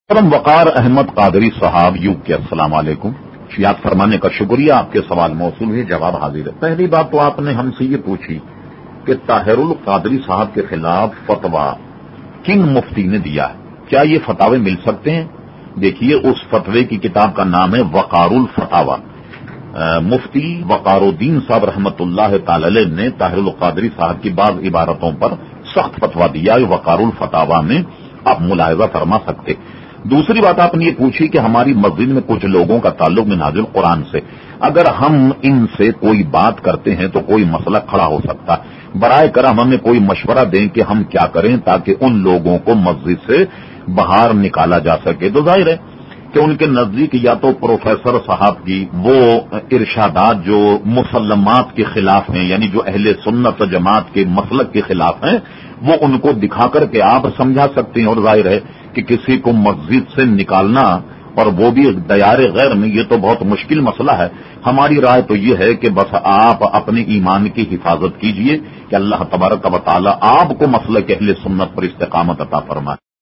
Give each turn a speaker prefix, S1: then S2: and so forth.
S1: محترم وقار احمد قادری صاحب یو کے السلام علیکم. یاد فرمانے کا شکریہ. آپ کے سوال موصول ہے، جواب حاضر ہے. پہلی بات تو آپ نے ہم سے یہ پوچھی کہ طاہر القادری صاحب کے خلاف فتویٰ کن مفتی نے دیا ہے، کیا یہ فتاوے مل سکتے ہیں؟ دیکھیے، اس فتوے کی کتاب کا نام ہے وقار الفتاوی. مفتی وقار الدین صاحب رحمت اللہ تعالی علیہ نے طاہر القادری صاحب کی بعض عبارتوں پر سخت فتویٰ دیا ہے. وقار الفتاوی میں آپ ملاحظہ فرما سکتے. دوسری بات آپ نے یہ پوچھی کہ ہماری مسجد میں کچھ لوگوں کا تعلق منہاج القرآن سے، اگر ہم ان سے کوئی بات کرتے ہیں تو کوئی مسئلہ کھڑا ہو سکتا. برائے کرم ہمیں کوئی مشورہ دیں کہ ہم کیا کریں تاکہ ان لوگوں کو مسجد سے باہر نکالا جا سکے. تو ظاہر ہے کہ ان کے نزدیک یا تو پروفیسر صاحب کی وہ ارشادات جو مسلمات کے خلاف ہیں، یعنی جو اہل سنت و جماعت کے مسلک کے خلاف ہیں، وہ ان کو دکھا کر کے آپ سمجھا سکتے ہیں. اور ظاہر ہے کہ کسی کو مسجد سے نکالنا اور وہ بھی دیار غیر میں، یہ تو بہت مشکل مسئلہ ہے. ہماری رائے تو یہ ہے کہ بس آپ اپنے ایمان کی حفاظت کیجئے کہ اللہ تبارک و تعالی آپ کو مسلک اہل سنت پر استقامت عطا فرمائے.